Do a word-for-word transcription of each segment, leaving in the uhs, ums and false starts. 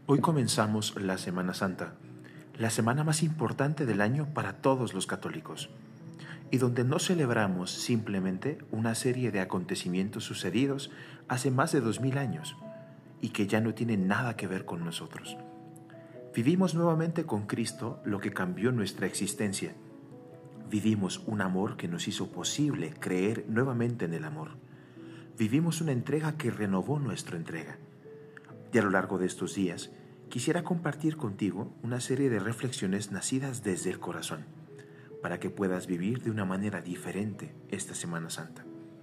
Hoy comenzamos la Semana Santa, la semana más importante del año para todos los católicos, y donde no celebramos simplemente una serie de acontecimientos sucedidos hace más de dos mil años y que ya no tienen nada que ver con nosotros. Vivimos nuevamente con Cristo lo que cambió nuestra existencia. Vivimos un amor que nos hizo posible creer nuevamente en el amor. Vivimos una entrega que renovó nuestra entrega. Y a lo largo de estos días, quisiera compartir contigo una serie de reflexiones nacidas desde el corazón, para que puedas vivir de una manera diferente esta Semana Santa.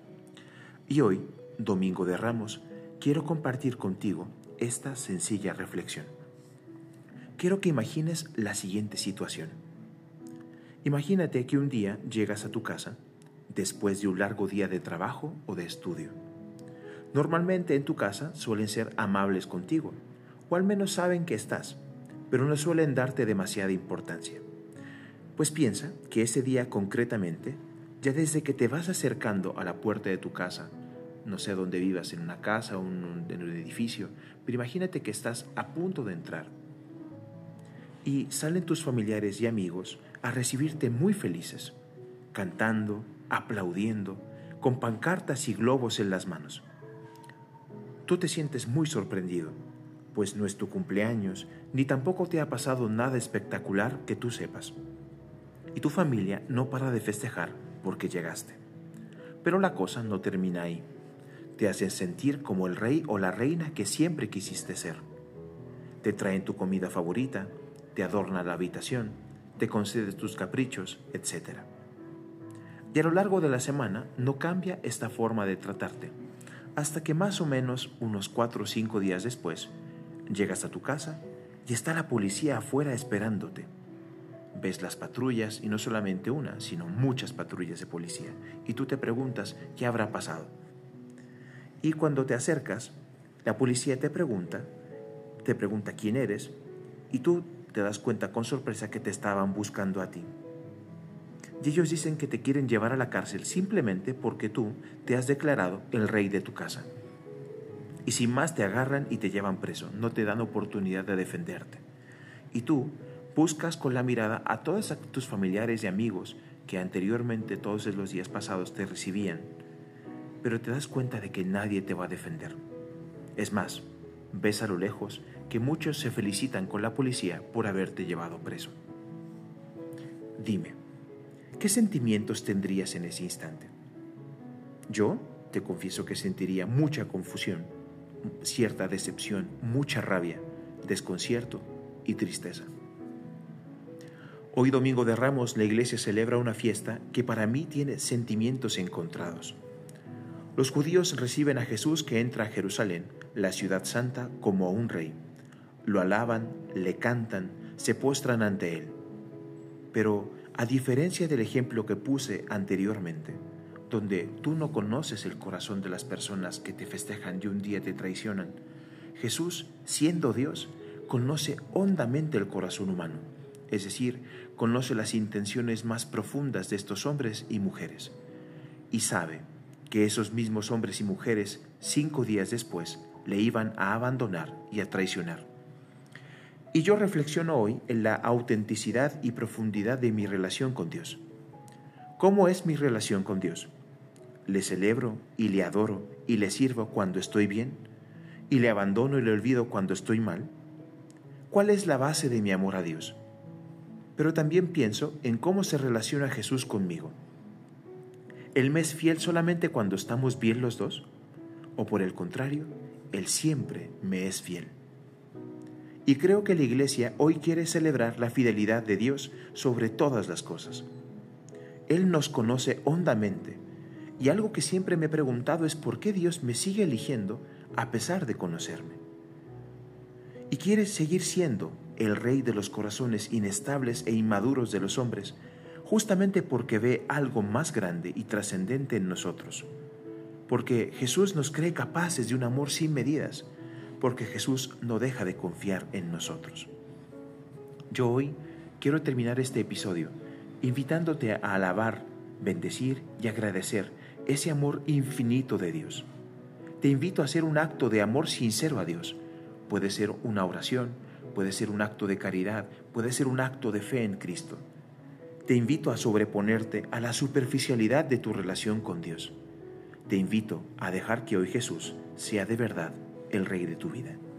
Y hoy, Domingo de Ramos, quiero compartir contigo esta sencilla reflexión. Quiero que imagines la siguiente situación. Imagínate que un día llegas a tu casa después de un largo día de trabajo o de estudio. Normalmente en tu casa suelen ser amables contigo, o al menos saben que estás, pero no suelen darte demasiada importancia. Pues piensa que ese día concretamente, ya desde que te vas acercando a la puerta de tu casa, no sé dónde vivas, en una casa o un, en un edificio, pero imagínate que estás a punto de entrar y salen tus familiares y amigos a recibirte muy felices, cantando, aplaudiendo, con pancartas y globos en las manos. Tú te sientes muy sorprendido, pues no es tu cumpleaños, ni tampoco te ha pasado nada espectacular que tú sepas. Y tu familia no para de festejar porque llegaste. Pero la cosa no termina ahí. Te hacen sentir como el rey o la reina que siempre quisiste ser. Te traen tu comida favorita, te adorna la habitación, te conceden tus caprichos, etcétera. Y a lo largo de la semana no cambia esta forma de tratarte, hasta que más o menos unos cuatro o cinco días después, llegas a tu casa y está la policía afuera esperándote. Ves las patrullas, y no solamente una, sino muchas patrullas de policía, y tú te preguntas qué habrá pasado. Y cuando te acercas, la policía te pregunta, te pregunta quién eres, y tú te das cuenta con sorpresa que te estaban buscando a ti. Y ellos dicen que te quieren llevar a la cárcel simplemente porque tú te has declarado el rey de tu casa. Y sin más te agarran y te llevan preso, no te dan oportunidad de defenderte. Y tú buscas con la mirada a todos tus familiares y amigos que anteriormente todos los días pasados te recibían, pero te das cuenta de que nadie te va a defender. Es más, ves a lo lejos que muchos se felicitan con la policía por haberte llevado preso. Dime, ¿qué sentimientos tendrías en ese instante? Yo te confieso que sentiría mucha confusión, cierta decepción, mucha rabia, desconcierto y tristeza. Hoy, Domingo de Ramos, la iglesia celebra una fiesta que para mí tiene sentimientos encontrados. Los judíos reciben a Jesús que entra a Jerusalén, la ciudad santa, como a un rey. Lo alaban, le cantan, se postran ante él. Pero, a diferencia del ejemplo que puse anteriormente, donde tú no conoces el corazón de las personas que te festejan y un día te traicionan, Jesús, siendo Dios, conoce hondamente el corazón humano, es decir, conoce las intenciones más profundas de estos hombres y mujeres, y sabe que esos mismos hombres y mujeres, cinco días después, le iban a abandonar y a traicionar. Y yo reflexiono hoy en la autenticidad y profundidad de mi relación con Dios. ¿Cómo es mi relación con Dios? ¿Le celebro y le adoro y le sirvo cuando estoy bien? ¿Y le abandono y le olvido cuando estoy mal? ¿Cuál es la base de mi amor a Dios? Pero también pienso en cómo se relaciona Jesús conmigo. ¿Él me es fiel solamente cuando estamos bien los dos? ¿O por el contrario, Él siempre me es fiel? Y creo que la Iglesia hoy quiere celebrar la fidelidad de Dios sobre todas las cosas. Él nos conoce hondamente, y algo que siempre me he preguntado es por qué Dios me sigue eligiendo a pesar de conocerme. Y quiere seguir siendo el Rey de los corazones inestables e inmaduros de los hombres, justamente porque ve algo más grande y trascendente en nosotros. Porque Jesús nos cree capaces de un amor sin medidas, porque Jesús no deja de confiar en nosotros. Yo hoy quiero terminar este episodio invitándote a alabar, bendecir y agradecer ese amor infinito de Dios. Te invito a hacer un acto de amor sincero a Dios, Puede ser una oración, puede ser un acto de caridad, puede ser un acto de fe en Cristo. Te invito a sobreponerte a la superficialidad de tu relación con Dios. Te invito a dejar que hoy Jesús sea de verdad el Rey de tu vida.